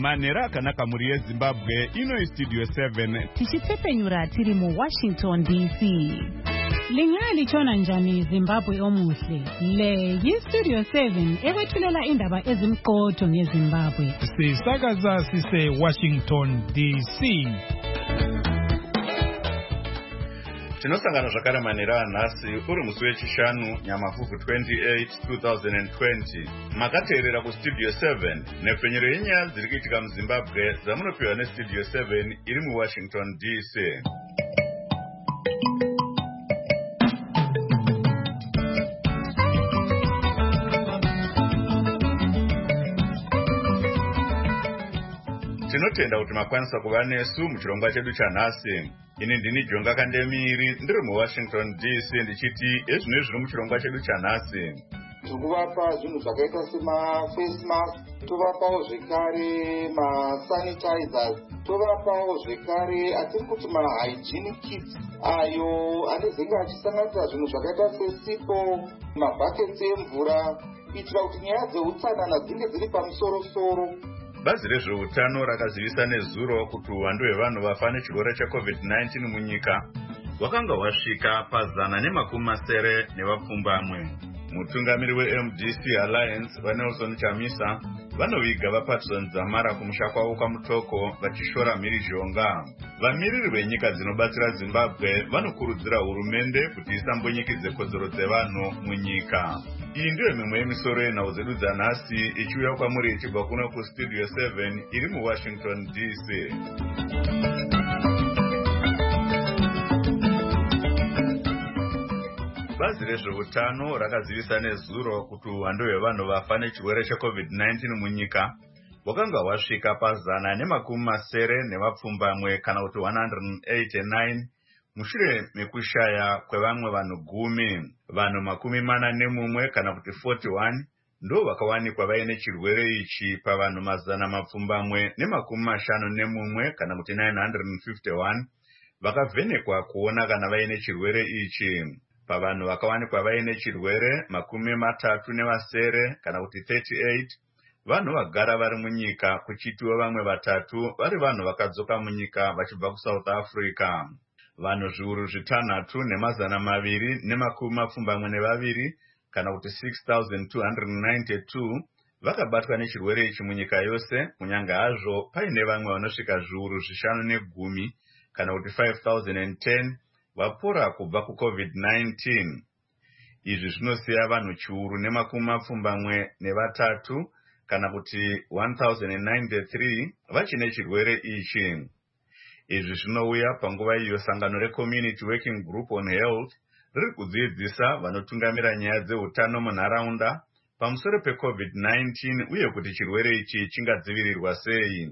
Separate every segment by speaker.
Speaker 1: manhero akanaka muri yeZimbabwe. Ino Studio 7
Speaker 2: tichitsepenyura tiri mu Washington DC. Lingali chona njani Zimbabwe omuhle. Le yiStudio 7 ekwethulela indaba ezimqotho ngeZimbabwe.
Speaker 3: Sisakaza sise Washington DC.
Speaker 4: Tinosangana zvakare manhero anhasi uri musi wechishanu Nyamavhuvhu 28 2020. Makateerera kuStudio 7 nepfenyero yenyaya dziri kuitika muZimbabwe dzamunopiwa neStudio 7 iri muWashington DC. Tinotenda kuti makwanisa kuva nesu muchirongwa chedu chanhasi. Ini ndini Jonga Kandemiri ndiri muWashington DC ndichiti ezvino zviri muchirongwa chedu chanhasi.
Speaker 5: Tikuvapa zvinhu zvakaita sema-face mask, tovapawo zvekare ma-sanitizers, tovapawo zvekare atiri kuti ma-hygienic kits ayo anezenge achisanganisa zvinhu zvakaita sesipo, mabhaketsi emvura, kuitira kuti nyaya dzeutsanana dzinge dziri pamusoro-soro.
Speaker 4: Bazi rezveutano rakazivisa nezuro kuti uwandu hwevanhu vafa nechirwere cheCovid-19 munyika hwakanga hwasvika pa170 nevapfumbamwe. Mutungamiri weMDC Alliance vaNelson Chamisa vanoviga vaPatson Dzamara kumusha kwavo kwaMutoko vachishora mhirizhonga. Vamiriri venyika dzinobatsira Zimbabwe vanokurudzira hurumende kuti isambonyikidze kodzero dzevanhu munyika. Iyi ndiyo mimwe yemisoro yenhau dzedu dzanhasi ichiuya kwamuri ichibva kuno kuStudio 7 iri muWashington DC. Bazi rezveutano rakazivisa nezuro kuti uwandu hwevanhu vafa nechirwere cheCovid-19 munyika hwakanga hwasvika pa170 nevapfumbamwe kana kuti 189 mushure mekushaya kwevamwe vanhu 10. Vanhu 41 kana kuti 41 ndo vakawanikwa vaine chirwere ichi pavanhu 151 kana kuti 951 vakavhenekwa kuona kana vaine chirwere ichi. Pavanhu vakawanikwa vaine chirwere 37 kana kuti 38 vanhu vagara vari munyika, kuchitiwa vamwe 3 vari vanhu vakadzoka munyika vachibva kuSouth Africa. Vanhu zviuru 6,272 kana kuti 6,292 vakabatwa nechirwere ichi munyika yose, kunyange hazvo paine vamwe vanosvika zviuru 510 kana kuti 5,010 vapora kubva kuCovid-19. Izvi zvinosiya vanhu chiuru 73 kana kuti 1,093 vachine chirwere ichi. Izvi zvinouya panguva iyo sangano reCommunity Working Group on Health riri kudzidzisa vanotungamira nyaya dzeutano munharaunda pamusoro peCovid-19 uye kuti chirwere ichi chingadzivirirwa sei.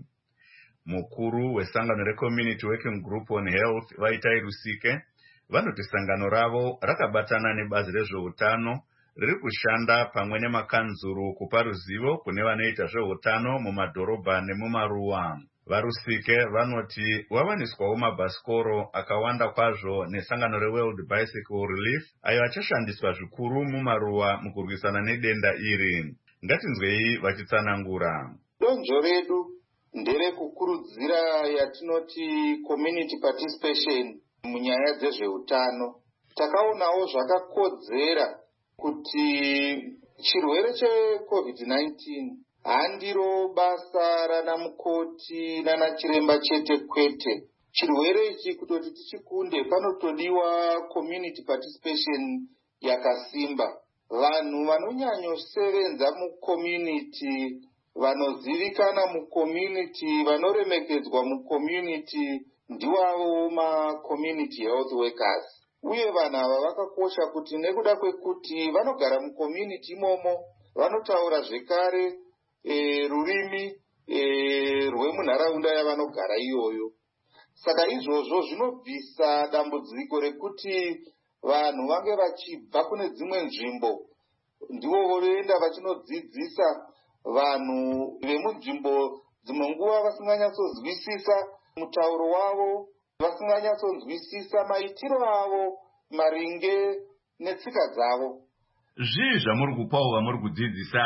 Speaker 4: Mukuru wesangano reCommunity Working Group on Health Vaitai Rusike vanoti sangano ravo rakabatana nebazi rezveutano riri kushanda pamwe nemakanzuru kupa ruzivo kune vanoita zveutano mumadhorobha nemumaruwa. Varusike vanoti wavaniswawo mabhasikoro akawanda kwazvo nesangano reWorld Bicycle Relief ayo achashandiswa zvikuru mumaruwa mukurwisana nedenda iri. Ngatinzwei vachitsanangura.
Speaker 5: Donzvo redu nderekukurudzira yatinoti community participation munyaya dzezveutano. Takaonawo zvakakodzera kuti chirwere cheCovid-19 handiro basa rana mukoti nana chiremba chete kwete. Chirwere ichi kutoti tichikunde panotodiwa community participation yakasimba. Vanhu vanonyanyosevenza mucommunity, vanozivikana mucommunity, vanoremekedzwa mucommunity ndiwavo ma-community health workers. Uye vanhu ava vakakosha kuti nekuda kwekuti vanogara mucommunity imomo, vanotaura zvekare rurimi rwemunharaunda yavanogara iyoyo. Saka izvozvo zvinobvisa dambudziko rekuti vanhu vange vachibva kune dzimwe nzvimbo ndivo voenda vachinodzidzisa vanhu vemunzvimbo dzimwe nguva vasinganyatsozwisisa mutauro wavo, vasinganyatsonzwisisa maitiro avo maringe netsika dzavo.
Speaker 4: Zvii zvamuri kupawo vamuri kudzidzisa ava?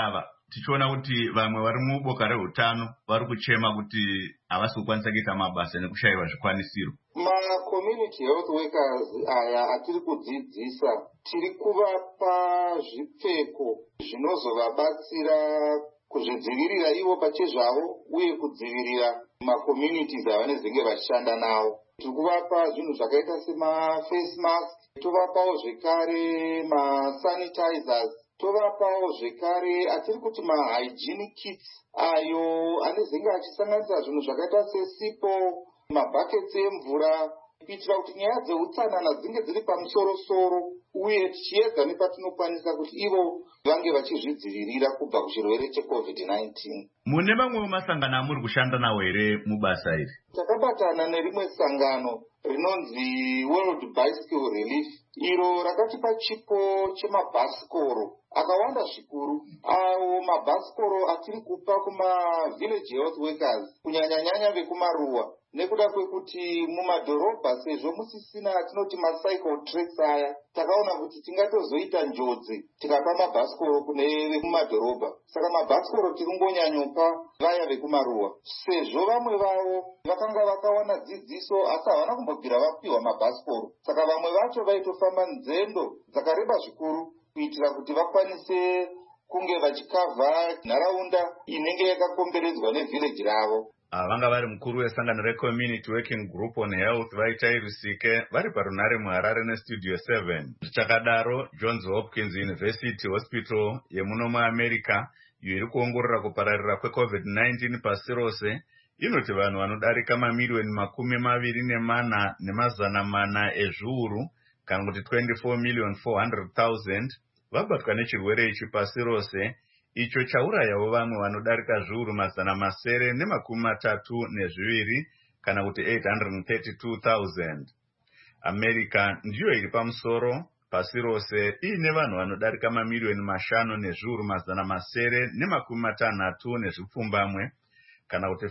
Speaker 4: tichiona kuti vamwe vari muboka reutano vari kuchema kuti havasi kukwanisa kuita mabasa nekushayiwa zvikwanisiro.
Speaker 5: Ma-community health workers aya atiri kudzidzisa tiri kuvapa zvipfeko zvinozovabatsira kuzvidzivirira ivo pachezvavo uye kudzivirira ma-communities avanezenge vachishanda nawo. Tiri kuvapa zvinhu zvakaita sema-face mask, tovapawo zvekare ma-sanitizers, tovapawo zvekare atiri kuti ma-hygiene kits ayo anezenge achisanganisa zvinhu zvakaita sesipo, mabhakets emvura, kuitira kuti nyaya dzeutsanana dzinge dziri pamusoro-soro uye tichiedza nepatinokwanisa kuti ivo vange vachizvidzivirira kubva kuchirwere cheCovid-19.
Speaker 4: Mune mamwe masangano amuri kushanda nawo here mubasa iri?
Speaker 5: Takabatana nerimwe sangano rinonzi World Bicycle Relief, iro rakatipa chipo chemabhasikoro akawanda zvikuru. Awo mabhasikoro atiri kupa kuma-village health workers kunyanya-nyanya vekumaruwa, nekuda kwekuti mumadhorobha sezvo musisina tinoti macycle tracks aya, takaona kuti tingatozoita njodzi tikapa mabhasikoro kune vekumadhorobha. Saka mabhasikoro tiri kungonyanyopa vaya vekumaruwa, sezvo vamwe vavo vakanga vakawana dzidziso asi havana kumbobvira vapiwa mabhasikoro. Saka vamwe vacho vaitofamba nzendo dzakareba zvikuru kuitira kuti vakwanise kunge vachikavha nharaunda inenge yakakomberedzwa nevillage ravo.
Speaker 4: Vanga vari mukuru wesangano reCommunity Working Group on Health vaita Rusike vari parunare muHarare neStudio 7. Zvichakadaro, Johns Hopkins University Hospital yemuno muAmerica iyo iri kuongorora kupararira kweCovid-19 pasi rose inoti vanhu vanodarika mamiliyoni 24,400 ezviuru kana kuti 24,400,000 vabatwa nechirwere ichi pasi rose, icho chaurayawo vamwe vanodarika zviuru 332 kana kuti 832,000. America ndiyo iri pamusoro pasi rose iine vanhu vanodarika mamiliyoni 5,860 nezvipfumbamwe kana kuti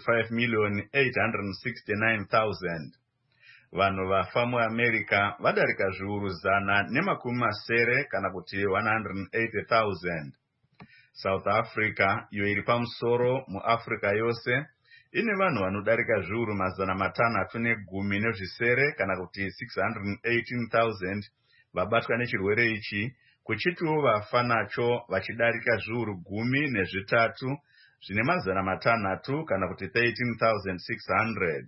Speaker 4: 5,869,000. Vanhu vafa muAmerica vadarika zviuru 100 kana kuti 180,000. South Africa iyo iri pamusoro muAfrica yose ine vanhu vanodarika zviuru 510 kana kuti 618,000 vabatwa nechirwere ichi, kuchitiwo vafa nacho vachidarika zviuru 13 zvine 500 kana kuti 13,600.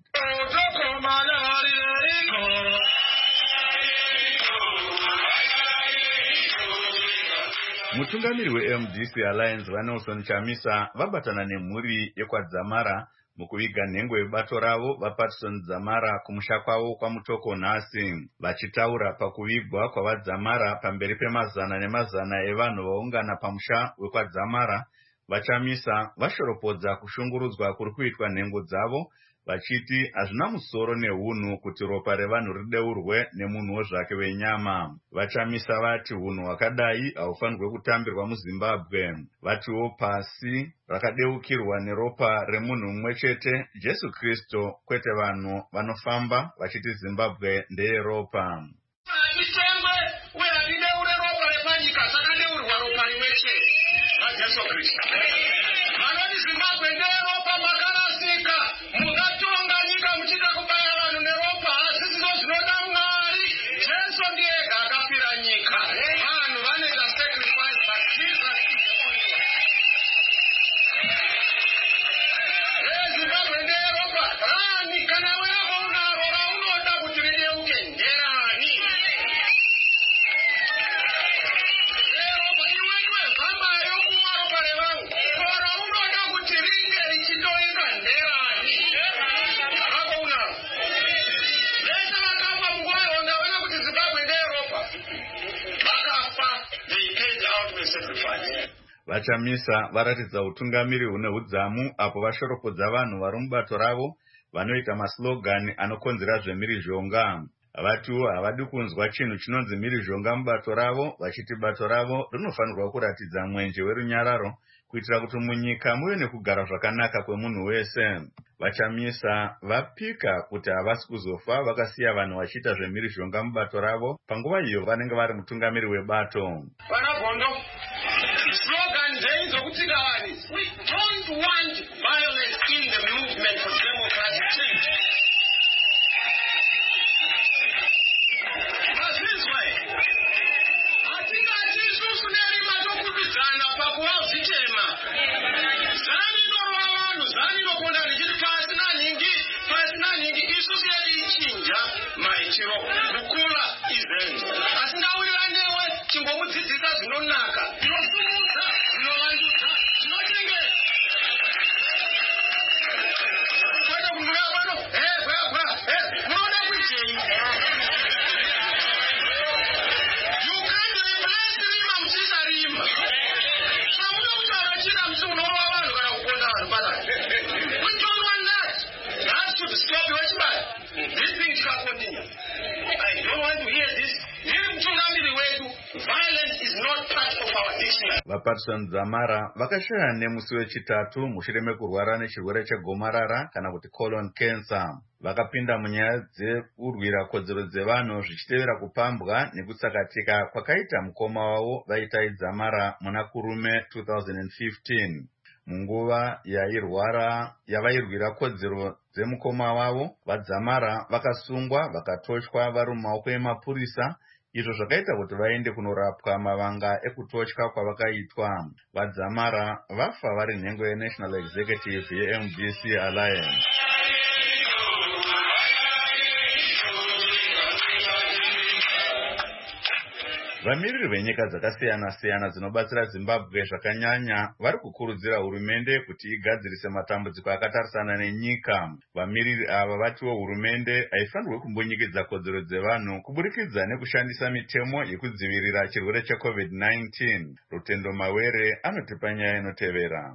Speaker 4: Mutungamiri weMDC Alliance vaNelson Chamisa vabatana nemhuri yekwadzamara mukuviga nhengo yebato ravo vaPatterson Dzamara kumusha kwavo kwaMutoko nhasi. Vachitaura pakuvigwa kwavadzamara pamberi pemazana nemazana evanhu vaungana pamusha wekwadzamara, vaChamisa vashoropodza kushungurudzwa kuri kuitwa nhengo dzavo, vachiti hazvina musoro neunhu kuti ropa revanhu rideurwe nemunhuwo zvake wenyama. VaChamisa vati hunhu hwakadai haufanirwe kutambirwa muZimbabwe. Vatiwo pasi rakadeukirwa neropa remunhu mumwe chete, Jesu Kristu, kwete vanhu vanofamba vachiti Zimbabwe ndeyeropa. VaChamisa varatidza utungamiri hune hudzamu apo vashoropodza vanhu vari mubato ravo vanoita maslogani anokonzera zvemhirizhonga. Vatiwo havadi kunzwa chinhu chinonzi mhirizhonga mubato ravo, vachiti bato ravo rinofanirwa kuratidza mwenje werunyararo kuitira kuti munyika muve nekugara zvakanaka kwemunhu wese. VaChamisa vapika kuti havasi kuzofa vakasiya vanhu vachiita zvemhirizhonga mubato ravo panguva iyo vanenge vari mutungamiri webato.
Speaker 6: slogan dzeizokutsikawani. We don't want violence in the movement for democratic change. This way. Atingati isusu nerima tokubidzana pakuwazitema. Zani norwa vanhu, zani nokonda richiti pasina ningi isusu yedu ichinja maitiro kukula izeni. Asingawira newe chingomudzidzisa zvinonaka, zvinosumudza, zvinovandudza, zvinotengesa. Kwete kumbuya pano, munoda kuitei.
Speaker 4: Vapartisan Dzamara vakashaya nemusi wechitatu mushure mekurwara nechirwere chegomarara kana kuti colon cancer. Vakapinda munyaya dzekurwira kodzero dzevanhu zvichitevera kupambwa nekutsakatika kwakaita mukoma wavo vaitai Dzamara muna kurume 2015. Munguva yavairwira kodzero dzemukoma wavo, vaDzamara vakasungwa vakatotywa vari mumaoko emapurisa, izvo zvakaita kuti vaende kunorapwa mavanga ekutotya kwavakaitwa. VaDzamara vafa vari nhengo yeNational Executive yeMDC Alliance. Vamiriri venyika dzakasiyana-siyana dzinobatsira Zimbabwe zvakanyanya vari kukurudzira hurumende kuti igadzirise matambudziko akatarisana nenyika. Vamiriri ava vatiwo hurumende haifanirwe kumbonyikidza kodzero dzevanhu kuburikidza nekushandisa mitemo yekudzivirira chirwere cheCovid-19. Rutendo Mawere anotipa nyaya inotevera.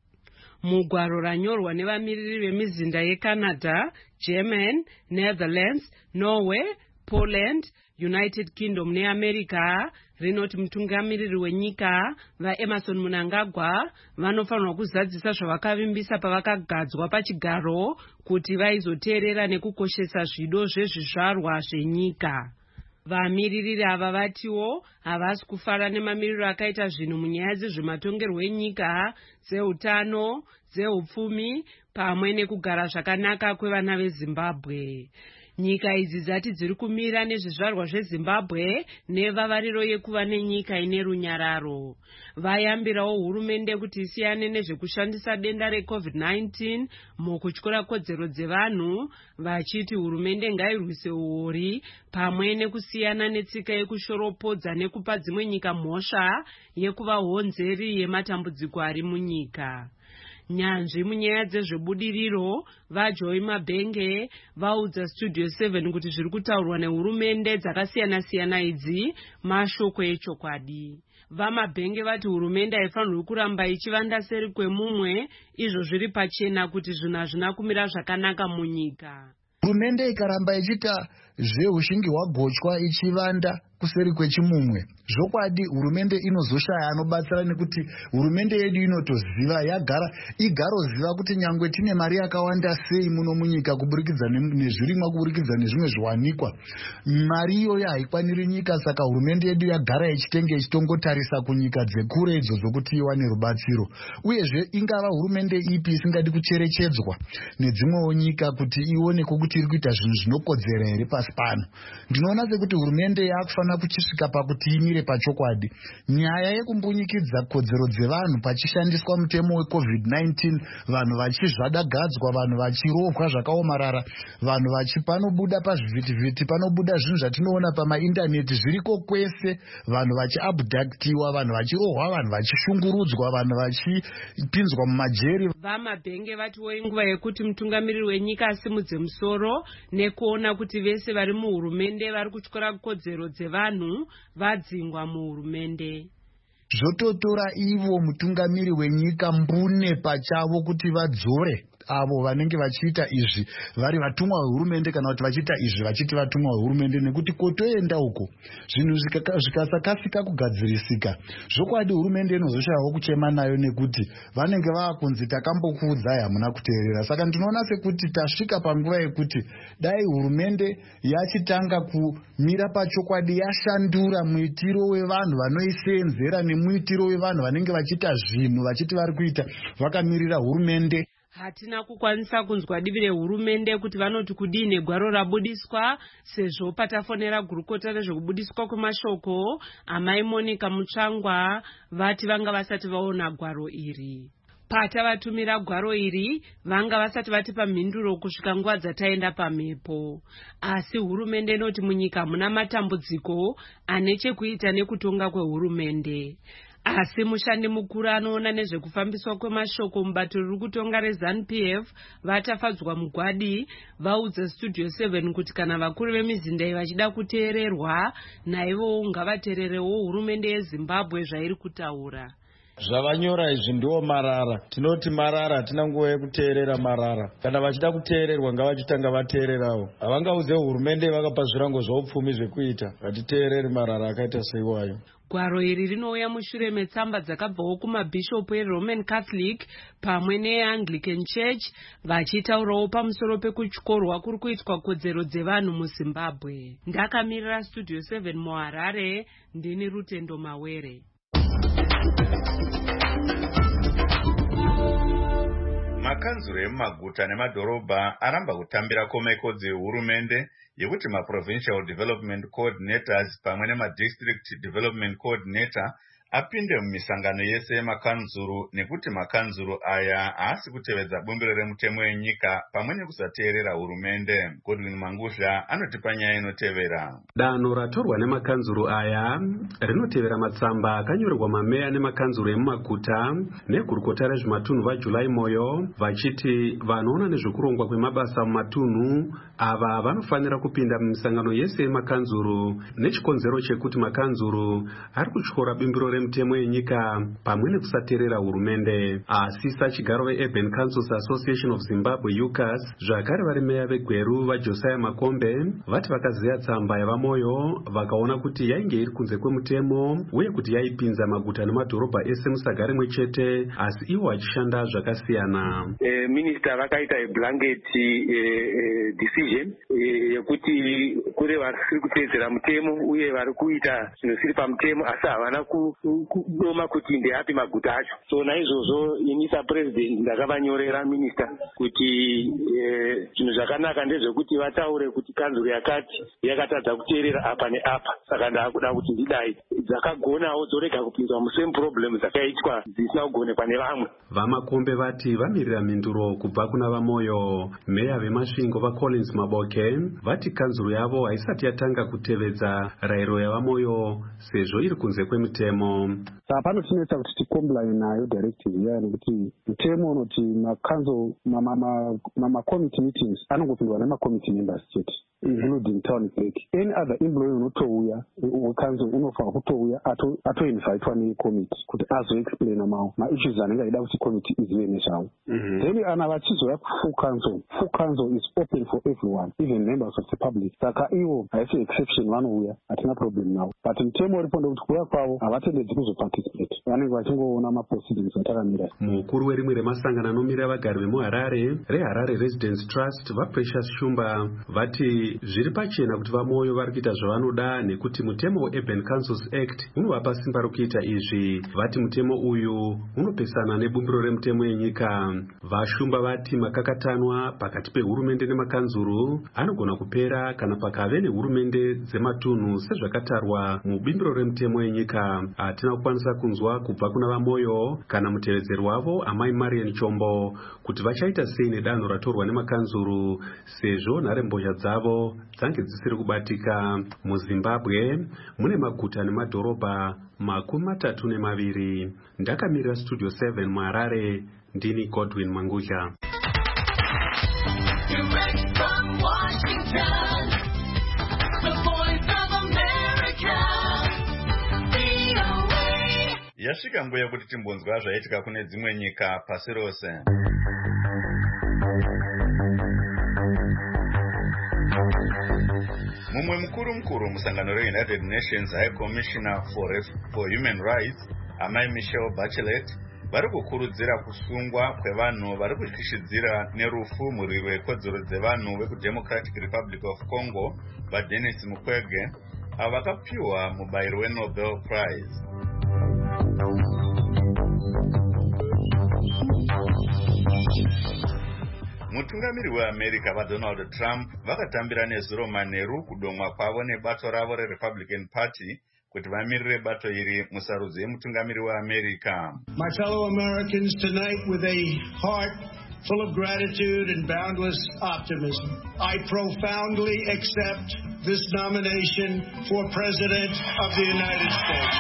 Speaker 7: Mugwaro ranyorwa nevamiriri vemizinda yeCanada, Germany, Netherlands, Norway, Poland, United Kingdom neAmerica rinoti mutungamiriri wenyika vaEmerson Mnangagwa vanofanirwa kuzadzisa zvavakavimbisa pavakagadzwa pachigaro kuti vaizoteerera nekukoshesa zvido zvezvizvarwa zvenyika. Vamiriri ava vatiwo havasi kufara nemamiriro akaita zvinhu munyaya dzezvematongerwo enyika, dzeutano, dzeupfumi pamwe nekugara zvakanaka kwevana veZimbabwe. Nyika idzi dzati dziri kumira nezvizvarwa zveZimbabwe nevavariro yekuva nenyika ine runyararo. Vayambirawo hurumende kuti isiyane nezvekushandisa denda reCovid-19 mukutyora kodzero dzevanhu, vachiti hurumende ngairwise uori pamwe nekusiyana netsika yekushoropodza nekupa dzimwe nyika mhosva yekuva honzeri yematambudziko ari munyika. Nyanzvi munyaya dzezvebudiriro vaJoy Mabhenge vaudza Studio 7 kuti zviri kutaurwa nehurumende dzakasiyana-siyana idzi mashoko echokwadi. VaMabhenge vati hurumende haifanirwi kuramba ichivanda seri kwemumwe, izvo zviri pachena kuti zvinhu hazvina kumira zvakanaka munyika.
Speaker 8: Hurumende ikaramba ichita zveushingi hwagochwa ichivanda kuseri kwechimumwe, zvokwadi hurumende inozoshaya anobatsira, nekuti hurumende yedu inotoziva igaroziva kuti nyangwe tine mari yakawanda sei muno munyika kuburikidza nezvirimwa, kuburikidza nezvimwe zviwanikwa, mari iyoyo haikwaniri nyika. Saka hurumende yedu yagara ichitenge ichitongotarisa kunyika dzekure idzodzo kuti iwane rubatsiro. Uyezve ingava hurumende ipi isingadi kucherechedzwa nedzimwewo nyika kuti ioneko kuti iri kuita zvinhu zvinokodzera here pasi pano. Ndinoona sekuti hurumende yakufanira kuchisvika pakuti imire pachokwadi. Nyaya yekumbunyikidza kodzero dzevanhu pachishandiswa mutemo weCovid-19, vanhu vachizvadagadzwa, vanhu vachirovwa zvakaomarara, vanhu panobuda pazvivhitivhiti, panobuda zvinhu zvatinoona pamaindaneti zviriko kwese, vanhu vachiabhudhaktiwa, vanhu vachirohwa, vanhu vachishungurudzwa, vanhu vachipinzwa mumajeri.
Speaker 7: VaMabhenge vatiwo inguva yekuti mutungamiriri wenyika asimudze musoro nekuona kuti vese vari muhurumende vari kutyora kodzero dzevanhu vadzingwa muhurumende.
Speaker 8: Zvototora ivo mutungamiri wenyika mbune pachavo kuti vadzore avo vanenge vachiita izvi vari vatumwa vehurumende kana kuti vachiita izvi vachiti vatumwa vehurumende, nekuti kotoenda uko zvinhu zvikasakasika kugadzirisika zvokwadi hurumende inozoshayawo kuchema nayo, nekuti vanenge vakunzi takambokuudzai hamuna kuteerera. Saka ndinoona sekuti tasvika panguva yekuti dai hurumende yachitanga kumira pachokwadi, yashandura muitiro wevanhu vanoisenzera nemuitiro wevanhu vanenge vachiita zvinhu vachiti vari kuita vakamirira hurumende.
Speaker 7: Hatina kukwanisa kunzwa divi rehurumende kuti vanoti kudini gwaro rabudiswa, sezvo patafonera gurukota rezvekubudiswa kwemashoko amai Monica Mutsvangwa vati vanga vasati vaona gwaro iri. Patavatumira gwaro iri vanga vasati vatipa mhinduro kusvika nguva dzataenda pamhepo. Asi hurumende inoti munyika muna matambudziko ane chekuita nekutonga kwehurumende. Asi mushandi mukuru anoona nezvekufambiswa kwemashoko mubato riri kutonga reZANU-PF vatafadzwa mugwadi vaudza Studio 7 kuti kana vakuru vemizindai vachida kuteererwa naivowo ngavateererewo hurumende yeZimbabwe zvairi kutaura.
Speaker 9: Zvavanyora izvi ndiwo marara. Tinoti marara, hatina nguva yekuteerera marara. Kana vachida kuteererwa ngavachitanga vateererawo. Havangaudze hurumende vakapa zvirango zvaupfumi zvekuita. Vatiteerere marara akaita seiwayo.
Speaker 7: Gwaro iri rinouya mushure metsamba dzakabvawo kumabhishopu eRoman Catholic pamwe neAnglican Church vachitaurawo pamusoro pekutyorwa kuri kuitwa kodzero dzevanhu muZimbabwe. Ndakamirira Studio 7 muHarare, ndini Rutendo Mawere.
Speaker 4: Makanzuro emumaguta nemadhorobha aramba kutambira komekodzi yehurumende yekuti maprovincial development coordinators pamwe nemadistrict development coordinator apinde mumisangano yese yemakanzuro, nekuti makanzuro aya haasi kutevedza bumbiro remutemo wenyika pamwe nekusateerera hurumende. Godwin Mangusha anotipa nyaya inotevera.
Speaker 10: Danho ratorwa nemakanzuro aya rinotevera matsamba akanyorerwa mameya nemakanzuro emumaguta negurukota rezvematunhu vaJulai Moyo vachiti vanoona nezvekurongwa kwemabasa mumatunhu ava vanofanira kupinda mumisangano yese yemakanzuro nechikonzero chekuti makanzuro ari kutyora bumbiro remutemo yenyika pamwe nekusateerera hurumende. Asi sachigaro veUrban Councils Association of Zimbabwe UCAS zvakare vari meya veGweru vaJosiah Makombe vati vakaziya tsamba yavaMoyo vakaona kuti yainge iri kunze kwemutemo uye kuti yaipinza maguta nemadhorobha ese musaga rimwe chete, asi ivo vachishanda zvakasiyana.
Speaker 11: Minister vakaita blanket decision yekuti kure vari kuteedzera mutemo uye vari kuita zvinhu zviri pamutemo asi havana kudoma kuti ndeapi maguta acho. So naizvozvo inisa president ndakavanyorera minister kuti zvinhu zvakanaka ndezvekuti vataure kuti kanzuro yakati yakatadza kuteerera apa neapa. Saka ndakuda kuti ndidai dzakagonawo dzorega kupinzwa musame problem dzakaitwa dzisina kugonekwa nevamwe.
Speaker 10: VaMakombe vati vamirira mhinduro kubva kuna vaMoyo. Meya veMasvingo vaCollins Maboke vati kanzuro yavo haisati yatanga kutevedza rayiro yavaMoyo sezvo iri kunze kwemutemo.
Speaker 12: Panotinetsa kuti tikomplaine nayo directive iya nekuti mutemo unoti makanzo committee meetings anongopindwa nemacommittee members chete, including town clerk. Any other employee unotouya wekanzo unofanira kutouya atoinvitwa necommittee kuti azoexplaina maissues anenge achida kuti committee izive nezvawo. Then ana vachizoya kufull council is open for everyone, even members of the public. Saka ivo haisi exception, vanouya, hatina problem navo. But mutemo uripo ndekuti kuuya kwavo havatendedzi kuzoparticipate, vanenge vachingoona maproceedings atakamira.
Speaker 10: Mukuru werimwe remasangano anomira vagari vemuHarare reHarare Residence Trust vaPrecious Shumba vati zviri pachena kuti vaMoyo vari kuita zvavanoda nekuti mutemo weUrban Councils Act unovapa simba rokuita izvi. Vati mutemo uyu unopesana nebumbiro remutemo yenyika. VaShumba vati makakatanwa pakati pehurumende nemakanzuro anogona kupera kana pakave nehurumende dzematunhu sezvakatarwa mubumbiro remutemo yenyika. Hatina kukwanisa kunzwa kubva kuna vaMoyo kana mutevedzeri wavo amai Marian Chombo kuti vachaita sei nedanho ratorwa nemakanzuro sezvo nharembozha dzavo dzange dzisiri kubatika. MuZimbabwe mune maguta nemadhorobha 32. Ndakamirira Studio 7 muHarare, ndini Godwin Mangusha.
Speaker 4: Yasvika nguva yekuti timbonzwa zvaitika kune dzimwe nyika pasi rose. mumwe mukuru musangano reUnited Nations High Commissioner for Human Rights amai Michelle Bachelet vari kukurudzira kusungwa kwevanhu vari kushishidzira nerufu murwi wekodzero dzevanhu vekuDemocratic Republic of Congo vaDenis Mukwege avo vakapiwa mubayiro weNobel Prize. Mutungamiri weAmerica vaDonald Trump vakatambira nezuro manheru kudomwa kwavo nebato ravo reRepublican Party kuti vamirire bato iri musarudzo yemutungamiri weAmerica.
Speaker 13: My fellow Americans, tonight with a heart full of gratitude and boundless optimism, I profoundly accept this nomination for President of the United States.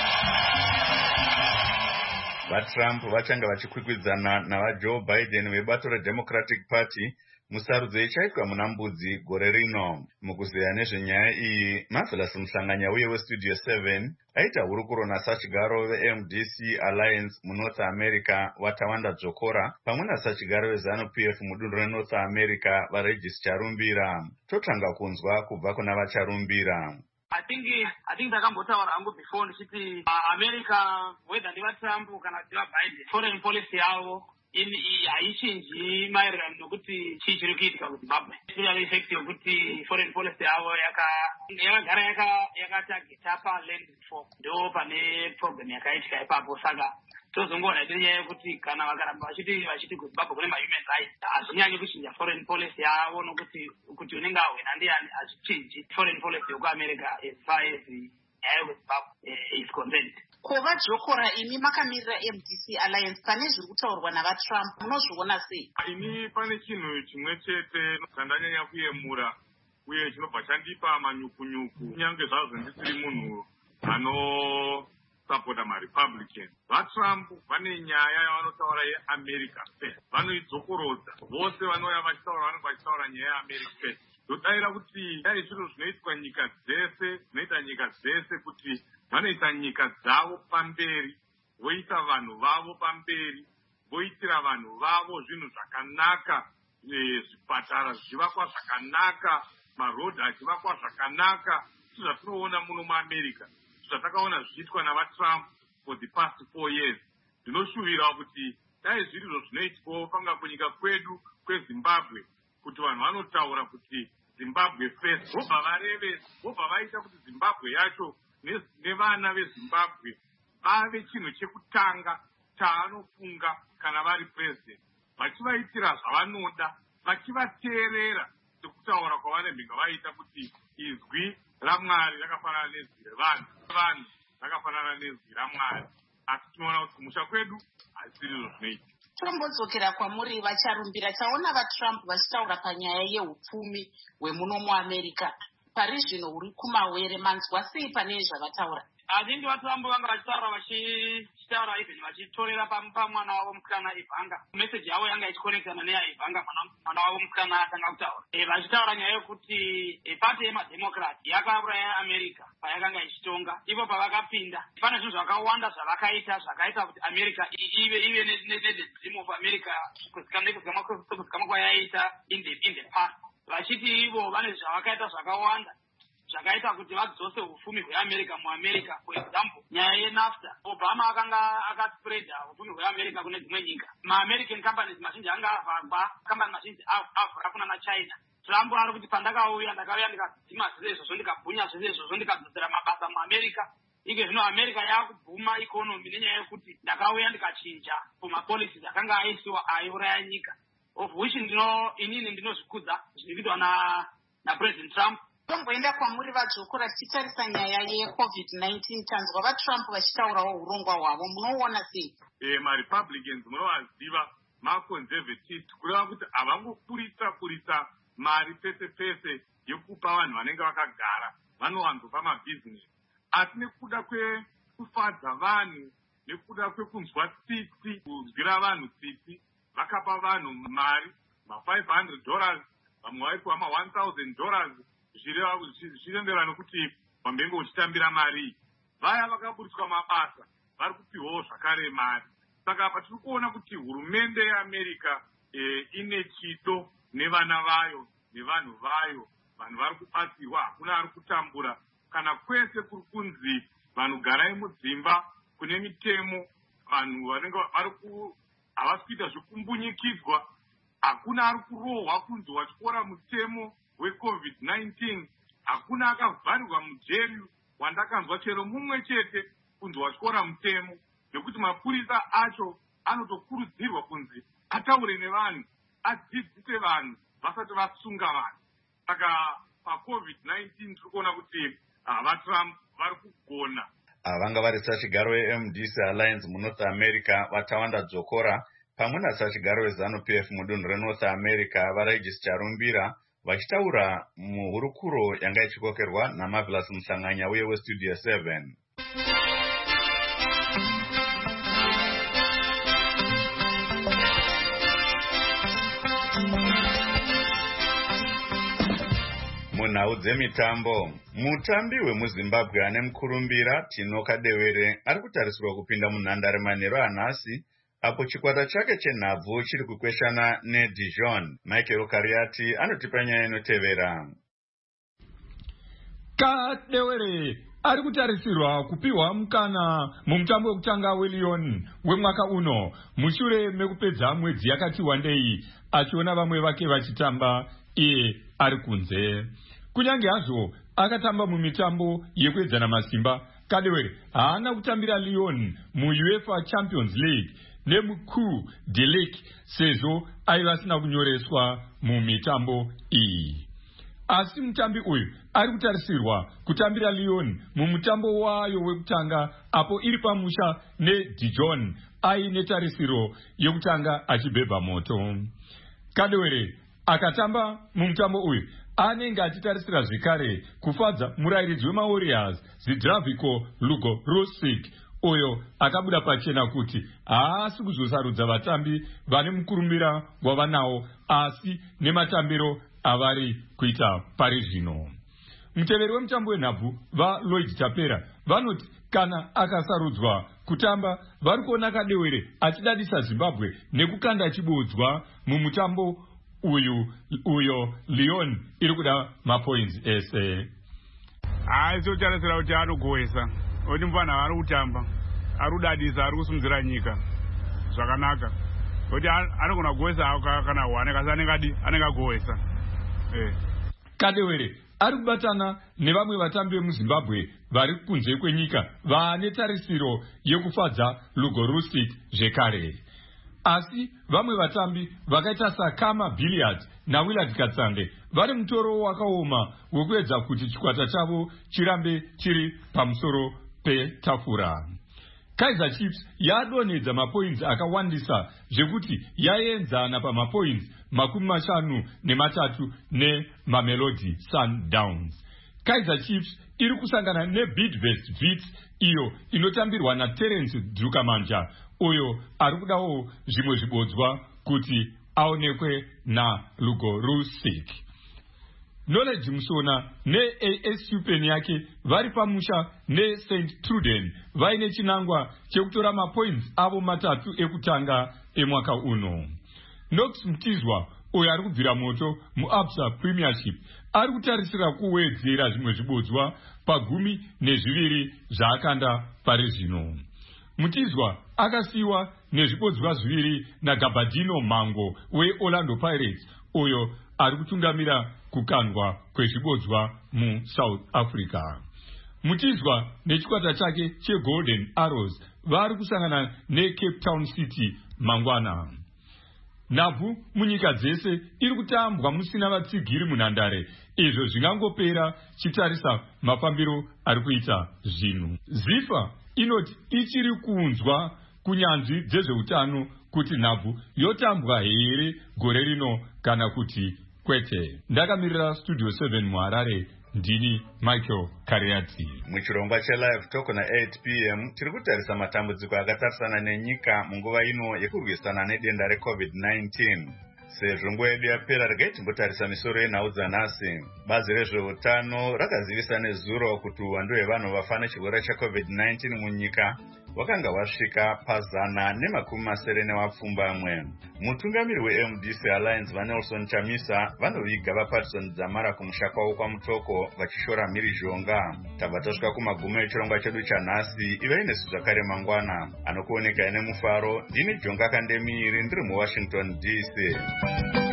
Speaker 4: VaTrump vachanga vachikwikwidzana navaJoe Biden vebato reDemocratic Party musarudzo ichaitwa muna Mbudzi gore rino. Mukuzeya nezvenyaya iyi, Marvelous Musanganya uye weStudio 7 aita hurukuro nasachigaro veMDC Alliance muNorth America Watawanda Dzokora pamwe nasachigaro veZANU-PF mudunhu reNorth America vaRegis Charumbira. Totanga kunzwa kubva kuna vacharumbira.
Speaker 14: I think ndakambotaura hangu before ndichiti America whether ndiva Trump kana ndiva Biden foreign policy yavo haichinji maererano nokuti chii chiri kuitika kuZimbabwe. Especially effect yokuti foreign policy yavo yakagara yakatageta paland reform. Ndo pane problem yakaitika ipapo. Saka tozongoona iri nyaya yekuti kana vakaramba vachiti kuZimbabwe kune mahuman rights hazvinyanyi kuchinja foreign policy yavo nokuti kuti unenge ahwina ndiani hazvichinji foreign policy yokuAmerica as far as nyaya yekuZimbabwe is concerned.
Speaker 15: Kova Jokora, imi makamirira MDC Alliance pane zviri kutaurwa navaTrump munozviona sei?
Speaker 16: Ini pane chinhu chimwe chete chandanyanya kuyemura uye chinobva chandipa manyukunyuku kunyange zvazvo ndisiri munhu anosapota maRepublican. VaTrump vane nyaya yavanotaura yeAmerica first, vanoidzokorodza. Vose vanouya vachitaura vanenge vachitaura nyaya yeAmerica first. Ndodaira kuti dai zviro zvinoitwa nyika dzese, zvinoita nyika dzese kuti vanoisa nyika dzavo pamberi, voisa vanhu vavo pamberi, voitira vanhu vavo zvinhu zvakanaka, zvipatara zvivakwa zvakanaka, marodhi achivakwa zvakanaka, zvatinoona muno muAmerica, zvatakaona zvichiitwa navaTrump for the past 4 years. Ndinoshuvira kuti dai zvirizvo zvinoitwa panga kunyika kwedu kweZimbabwe, kuti vanhu vanotaura kuti Zimbabwe first, vobva vareve, vobva vaita kuti Zimbabwe yacho nevana veZimbabwe vave chinhu chekutanga chaanofunga kana vari president, vachivaitira zvavanoda, vachivateerera sekutaura kwavanenge vaita kuti izwi raMwari rakafanana nezwi revanhu, vanhu rakafanana nezwi raMwari. Asi tinoona kuti kumusha kwedu hazvisizvo zvinoita.
Speaker 15: Tombodzokera kwamuri vacharumbira, taona vaTrump vachitaura panyaya yeupfumi hwemuno muAmerica. Pari zvino huri kumawere, manzwa sei pane zvavataura?
Speaker 14: Hazhinji vaTrump vanga vachitaura vachitaura even vachitorera pamwana wavo musikana Ivanga. Meseji yavo yanga ichikonekitana neyaIvanga mwana wavo musikana atanga kutaura. Vachitaura nyaya yekuti pati yemademocrat yakauraya America payakanga ichitonga. Ivo pavakapinda pane zvinhu zvakawanda zvakaita kuti America ive nedream of America kuzikamwa kwayaita in the past. Vachiti ivo vane zvavakaita zvakawanda zvakaita kuti vadzose ufumi hweAmerica muAmerica. For example, nyaya yeNAFTA, Obama akanga akaspreada ufumi hweAmerica kune dzimwe nyika. MaAmerican companies mazhinji anga avhagwa, company mazhinji avhura kuna naChina. Trump ari kuti pandakauya ndakauya ndikadzima zvese izvozvo ndikabhunya zvese izvozvo ndikadzosera mabasa muAmerica. Ike zvino America yakubhuma ikonomi nenyaya yekuti ndakauya ndikachinja kumapolicies akanga aisiwa aiuraya nyika, of which inini ndinozvikudza zvinoitwa naPresident Trump.
Speaker 15: Tomboenda kwamuri vaJokora, tichitarisa nyaya yeCovid-19, tanzwa vaTrump vachitaurawo urongwa hwavo, munoona sei?
Speaker 16: MaRepublicans munovaziva maconservatives, kureva kuti havangokurisa mari pese pese yekupa vanhu vanenge vakagara, vanowanzopa mabhizinesi. Asi nekuda kwekufadza vanhu, nekuda kwekunzwa tsitsi, kunzwira vanhu tsitsi, vakapa vanhu mari, $500, vamwe vaipiwa $1,000, zvichienderana nokuti wambenge uchitambira mari. Vaya vakaburiswa mabasa vari kupiwawo zvakare mari. Saka apa tiri kuona kuti hurumende yeAmerica ine chido nevana vayo nevanhu vayo. Vanhu vari kubatsirwa, hakuna ari kutambura. Kana kwese kuri kunzi vanhu garai mudzimba kune mitemo, vanhu vanenge havasi kuita zvekumbunyikidzwa, hakuna ari kurohwa kunzi wachikora mutemo weCovid-19, hakuna akavharirwa mujeri wandakanzwa chero mumwe chete kunzi wachikora mutemo, nekuti mapurisa acho anotokurudzirwa kunzi ataure nevanhu, adzidzise vanhu vasati vasunga vanhu. Saka paCovid-19 tiri kuona kuti vaTrump vari kugona.
Speaker 4: Vanga vari sachigaro weMDC Alliance muNorth America Vatawanda Dzokora pamwe nasachigaro weZANU-PF mudunhu reNorth America vaRegis Charumbira vachitaura muhurukuro yanga ichikokerwa naMarvelous Musanganya uye weStudio 7. Munhau dzemitambo, mutambi wemuZimbabwe ane mukurumbira Tino Kadewere ari kutarisirwa kupinda munhandare manheru anhasi apo chikwata chake chenhabvu chiri kukweshana neDijon. Michael Kariati anotipa nyaya inotevera.
Speaker 17: Kadewere ari kutarisirwa kupiwa mukana mumutambo wekutanga weLyon wemwaka uno mushure mekupedza mwedzi yakati wandei achiona vamwe vake vachitamba iye ari kunze. Kunyange hazvo akatamba mumitambo yekuedzana masimba, Kadewere haana kutambira Lyon muUEFA Champions League nemuCoupe de Ligue sezvo aiva asina kunyoreswa mumitambo iyi. Asi mutambi uyu ari kutarisirwa kutambira Lyon mumutambo wayo wekutanga apo iri pamusha neDijon aine tarisiro yekutanga achibhebha moto. Kadewere akatamba mumutambo uyu anenge achitarisira zvekare kufadza murayiridzi wemaWarriors Zdravko Lugorusik uyo akabuda pachena kuti haasi kuzosarudza vatambi vane mukurumbira wavanawo asi nematambiro avari kuita pari zvino. Muteveri wemutambo wenhabvu vaLloyd Tapera vanoti kana akasarudzwa kutamba vari kuona Kadewere achidadisa Zimbabwe nekukanda chibodzwa mumutambo uyo Lyon iri kuda mapoints ese.
Speaker 1: Aizotarisira kuti anogohesa kuti mufana ari kutamba ari kudadisa ari kusimudzira nyika zvakanaka kuti anogona kugohesa kana wane kasi anenge agohesa.
Speaker 17: Kadewere ari kubatana nevamwe vatambi vemuZimbabwe vari kunze kwenyika vane tarisiro yekufadza Lugorusik zvekare. Asi vamwe vatambi vakaita saKama Billiard naWillard Katsande vari mutoro wakaoma wekuedza kuti chikwata chavo chirambe chiri pamusoro petafura. Kaizer Chiefs yadonedza mapoints akawandisa zvekuti yaenzana pamapoints 53 neMamelodi Sundowns. Kaizer Chiefs iri kusangana neBidvest Wits iyo inotambirwa naTerence Dukamanja uyo ari kudawo zvimwe zvibodzwa kuti aonekwe naLugorusik. Knowledge Musona neASU Pen yake vari pamusha neSt Truden vaine chinangwa chekutora mapoints avo matatu ekutanga emwaka uno. Knox Mtizwa uyo ari kubvira moto muAbsa Premiership ari kutarisira kuwedzera zvimwe zvibodzwa pa12 zvaakanda pari zvino. Mutizwa akasiyiwa nezvibodzwa 2 naGabardino Mango weOrlando Pirates uyo ari kutungamira kukandwa kwezvibodzwa muSouth Africa. Mutizwa nechikwata chake cheGolden Arrows vari kusangana neCape Town City mangwana. Nhabvu munyika dzese iri kutambwa musina vatsigiri munhandare, izvo zvingangopera chitarisa mafambiro ari kuita zvinhu. ZIFA inoti ichiri kuunzwa kunyanzvi dzezveutano kuti nhabvu yotambwa here gore rino kana kuti kwete. Ndakamirira Studio 7 muHarare, ndini Michael Kariati.
Speaker 4: Muchirongwa cheLive Talk na8 p.m. tiri kutarisa matambudziko akatarisana nenyika munguva ino yekurwisana nedenda reCovid-19. sezvo nguva yedu yapera regai timbotarisa misoro yenhau dzanhasi. Bazi rezveutano rakazivisa nezuro kuti uwandu hwevanhu vafa nechirwere cheCovid-19 munyika wakanga wasvika pa170. Mutungamiri weMDC Alliance vaNelson Chamisa vanoviga vaPatterson Dzamara kumusha kwavo kwaMutoko vachishora mhirizhonga. Tabva tasvika kumagumo echirongwa chedu chanhasi. Ive inesu zvakare mangwana anokuoneka ine mufaro. Ndini Jonga Kandemiri ndiri muWashington DC.